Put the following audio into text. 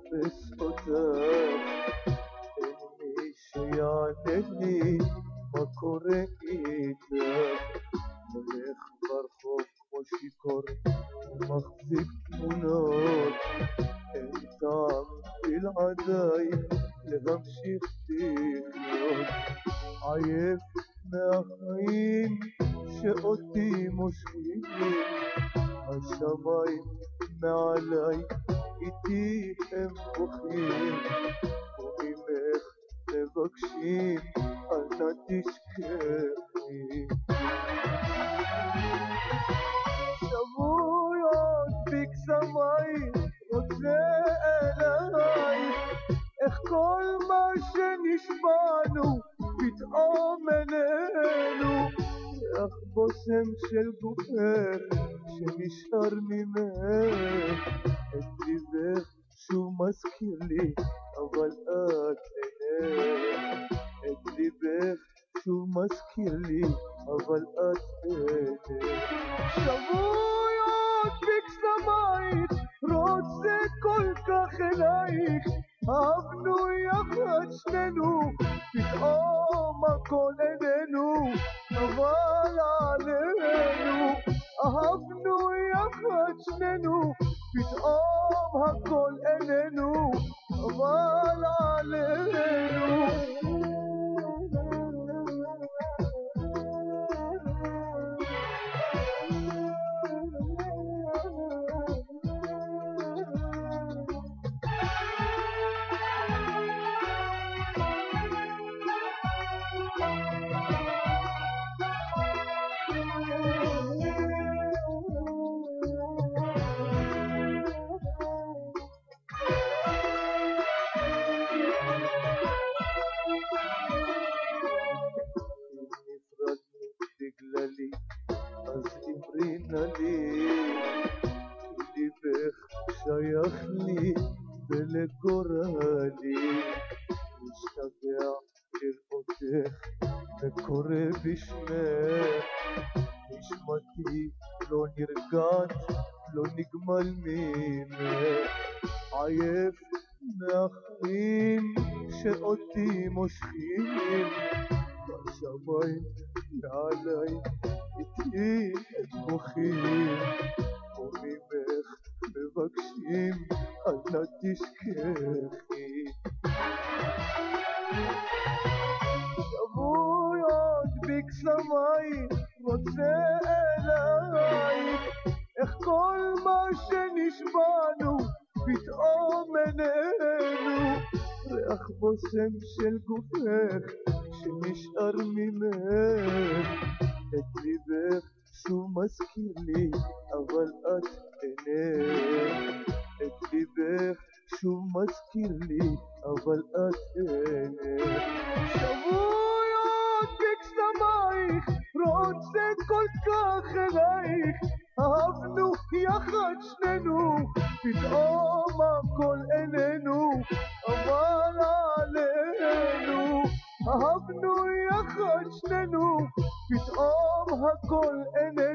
מחפש אותך, אין מי שיענה לי מה קורה איתך. הולך ברחוב כמו שיכור ומחזיק תמונות, אין טעם בלעדייך להמשיך לחיות. עייף מהחיים שאותי מושכים, השמיים מעליי איתי הם בוכים, וממך מבקשים אל נא תשכחי. שבוי עוד בקסמייך רוצה אלייך, איך כל מה שנשבענו פתאום איננו, איך בושם של גופך שנשאר ממך, את ליבך שוב מזכיר לי אבל את אינך, את ליבך שוב מזכיר לי אבל את אינך. שבוי עוד בקסמייך רוצה כל כך אלייך, אהבנו יחד שנינו פתאום הכל איננו, אבל עלינו. אהבנו יחד שנינו פתאום הכל איננו, אבל עלינו. בגללי אז אמרי נא לי, כי ליבך שייך לי ולגורלי. משתגע לראותך וקורא בשמך, נשמתי לא נרגעת לא נגמל ממך. עייף מהחיים שאותי מושכים, השמיים מעליי איתי הם בוכים, וממך מבקשים אל נא תשכחי. שבוי עוד בקסמייך רוצה אלייך, איך כל מה שנשבענו פתאום איננו, ריח בושם של גופך שנשאר ממך, את ליבך שוב מזכיר לי אבל את אינך, את ליבך שוב מזכיר לי אבל את אינך. שבוי עוד בקסמייך רוצה כל כך אלייך, אהבנו יחד שנינו פתאום הכל איננו, אבל עלינו. אהבנו יחד שנינו פתאום הכל איננו.